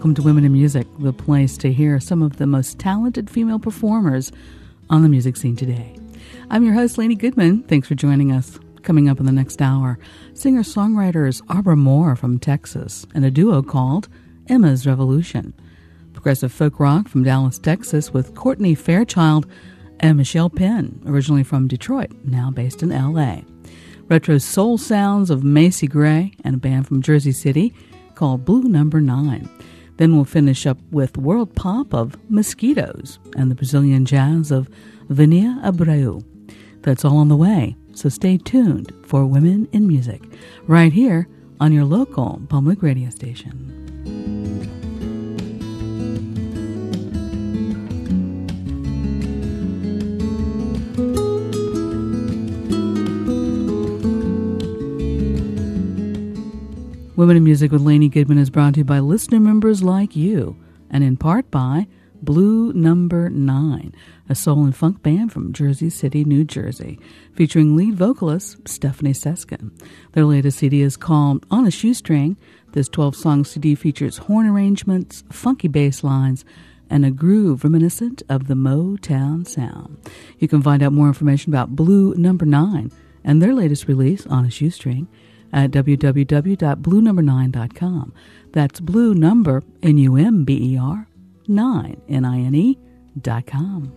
Welcome to Women in Music, the place to hear some of the most talented female performers on the music scene today. I'm your host, Lainey Goodman. Thanks for joining us. Coming up in the next hour, singer-songwriters Arbor Moore from Texas and a duo called Emma's Revolution. Progressive folk rock from Dallas, Texas with Courtney Fairchild and Michelle Penn, originally from Detroit, now based in L.A. Retro soul sounds of Macy Gray and a band from Jersey City called Blue Number 9. Then we'll finish up with world pop of Mosquitoes and the Brazilian jazz of Vania Abreu. That's all on the way, so stay tuned for Women in Music, right here on your local public radio station. Women in Music with Lainey Goodman is brought to you by listener members like you, and in part by Blue Number 9, a soul and funk band from Jersey City, New Jersey, featuring lead vocalist Stephanie Seskin. Their latest CD is called On a Shoestring. This 12-song CD features horn arrangements, funky bass lines, and a groove reminiscent of the Motown sound. You can find out more information about Blue Number 9 and their latest release, On a Shoestring, at www.bluenumber9.com. That's Blue Number, Number, 9, NINE.com.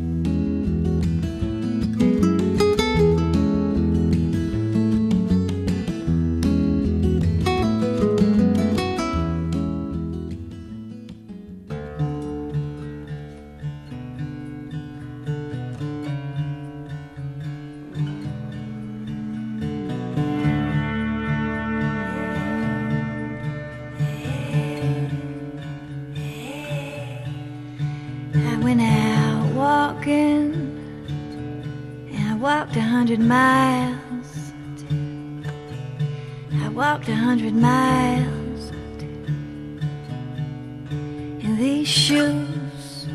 walked 100 miles. I walked 100 miles in these shoes.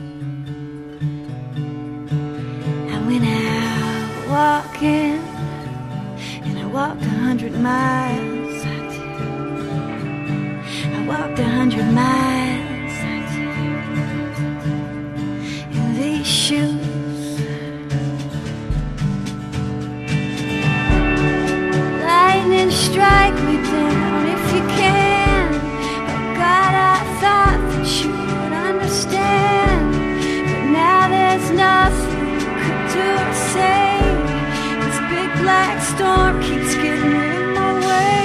I went out walking and I walked 100 miles. I walked 100 miles in these shoes. Lightning strike me down if you can. Oh God, I thought that you would understand, but now there's nothing you could do or say. This big black storm keeps getting in my way.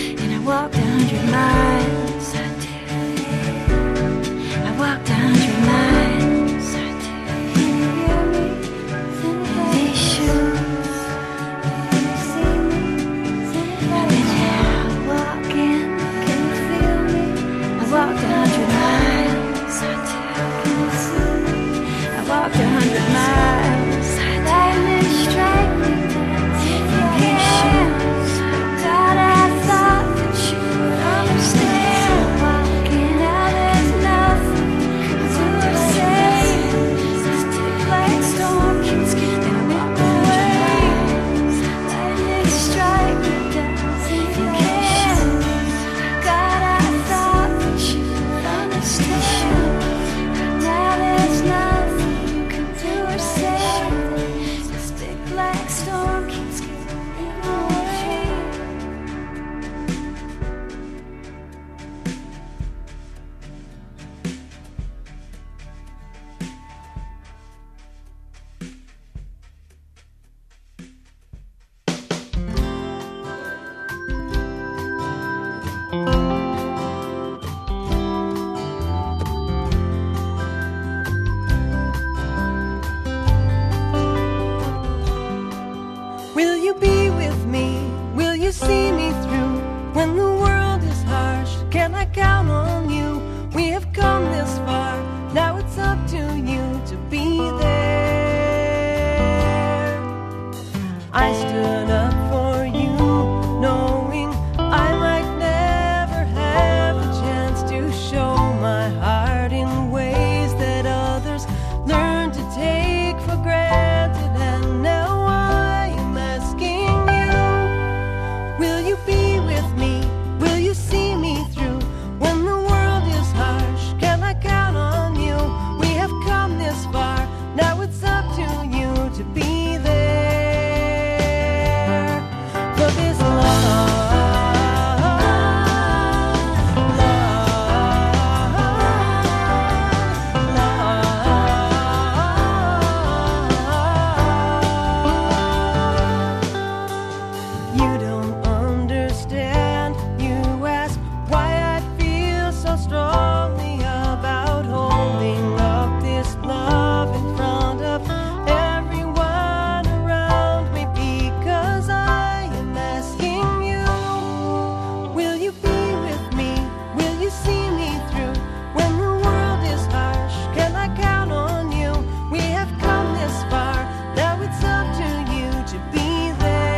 I walked 100 miles. see me through when the world is harsh? Can I count on you? We have come this far, now it's up to you to be there. I stood up for you, knowing I might never have a chance to show my heart in ways that others learn to take for granted. And now I am asking you, will you be with me? Will you see me through when the world is harsh? Can I count on you? We have come this far, now it's up to you to be there. For this love, you don't understand. You ask why I feel so strongly about holding up this love in front of everyone around me, because I am asking you, will you be with me? Will you see me through when the world is harsh? Can I count on you? We have come this far, now it's up to you to be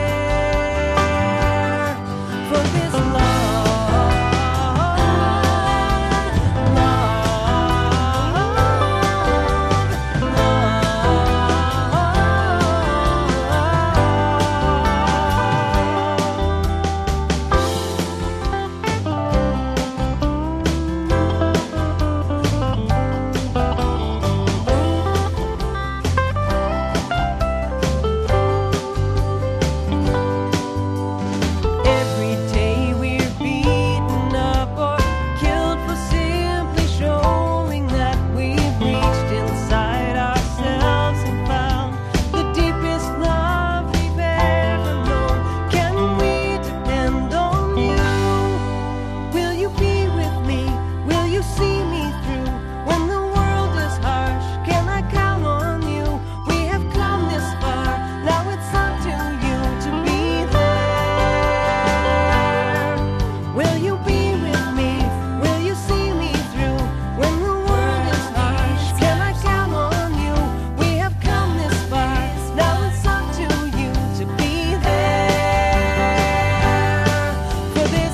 there. For this every day we're beaten up or killed for simply showing that we've reached inside ourselves and found the deepest love we've ever known. Can we depend on you? Will you be with me? Will you see me through when the world is harsh? Can I count on you? We have come this far, now it's up to you to be there. Will you be with me? Will you see me through when the world is harsh? Can I count on you? We have come this far, now it's up to you to be there. For this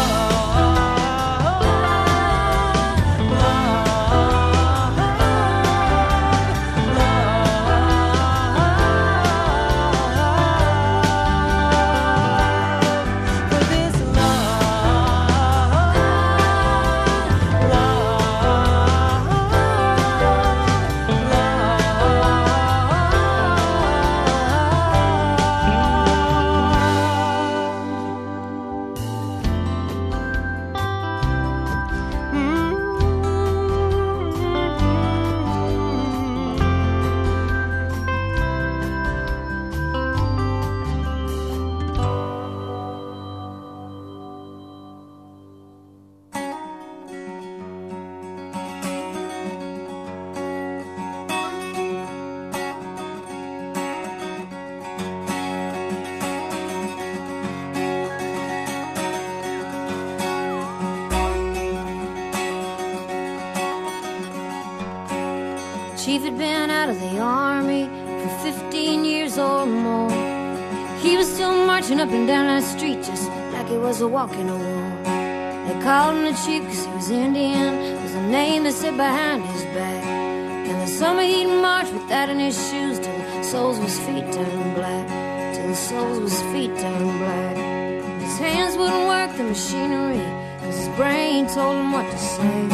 Chief had been out of the army for 15 years or more. He was still marching up and down that street just like he was a walking a wall. They called him the chief because he was Indian, was the name they said behind his back. In the summer he'd march with that in his shoes till the soles of his feet turned black, till the soles of his feet turned black. His hands wouldn't work the machinery because his brain told him what to say.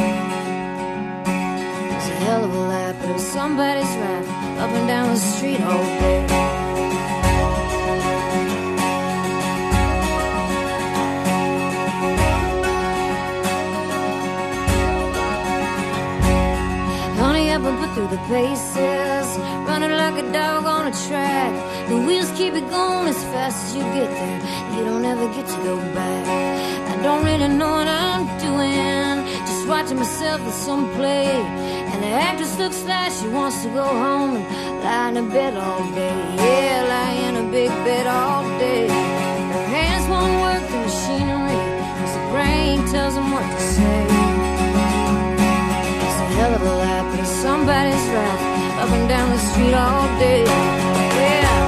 Hell of a lap, but it was somebody's rap up and down the street all day. Honey up and put through the paces, running like a dog on a track. The wheels keep it going as fast as you get there. You don't ever get to go back. I don't really know what I'm doing, just watching myself in some play. And the actress looks like she wants to go home and lie in a bed all day. Yeah, lie in a big bed all day. Her hands won't work machinery, 'cause the brain tells them what to say. It's a hell of a lot, but somebody's right, up and down the street all day. Yeah.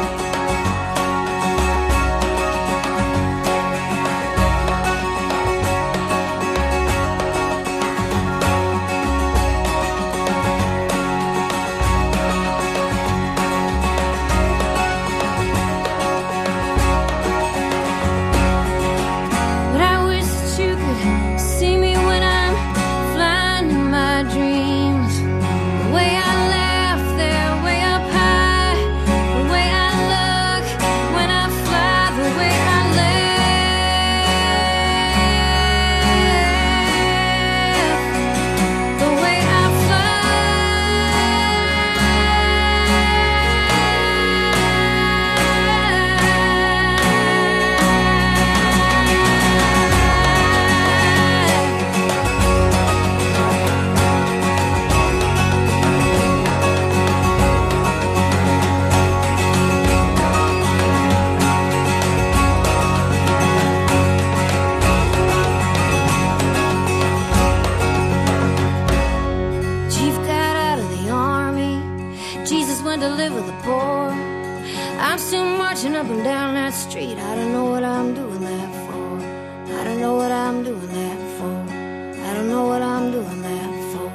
Up and down that street, I don't know what I'm doing that for. I don't know what I'm doing that for. I don't know what I'm doing that for.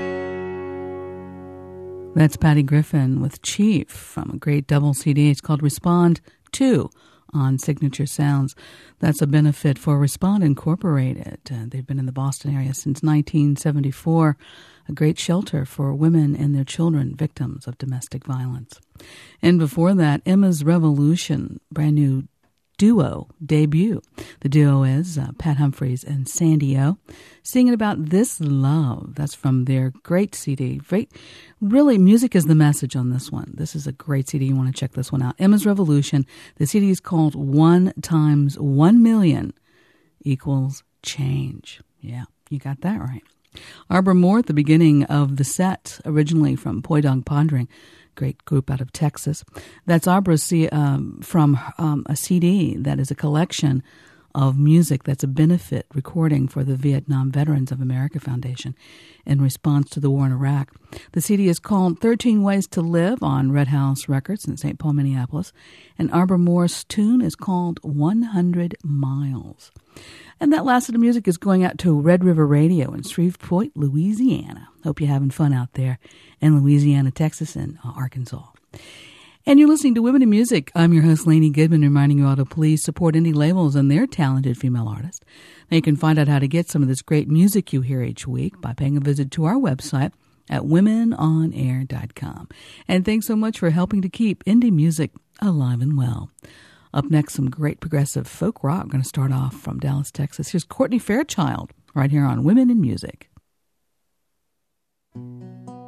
That's Patty Griffin with Chief from a great double CD. It's called Respond 2 on Signature Sounds. That's a benefit for Respond Incorporated. They've been in the Boston area since 1974, a great shelter for women and their children victims of domestic violence. And before that, Emma's Revolution, brand new duo debut. The duo is Pat Humphries and Sandy O, singing about This Love. That's from their great CD. Really, music is the message on this one. This is a great CD. You want to check this one out. Emma's Revolution. The CD is called 1 times 1 million equals change. Yeah, you got that right. Arbor Moore at the beginning of the set, originally from Poi Dong Pondering, great group out of Texas. That's Arbor from a CD that is a collection of music that's a benefit recording for the Vietnam Veterans of America Foundation in response to the war in Iraq. The CD is called 13 Ways to Live on Red House Records in St. Paul, Minneapolis. And Arbor Moore's tune is called 100 Miles. And that last of the music is going out to Red River Radio in Shreveport, Louisiana. Hope you're having fun out there in Louisiana, Texas, and Arkansas. And you're listening to Women in Music. I'm your host, Lainey Goodman, reminding you all to please support indie labels and their talented female artists. Now you can find out how to get some of this great music you hear each week by paying a visit to our website at womenonair.com. And thanks so much for helping to keep indie music alive and well. Up next, some great progressive folk rock. I'm going to start off from Dallas, Texas. Here's Courtney Fairchild right here on Women in Music.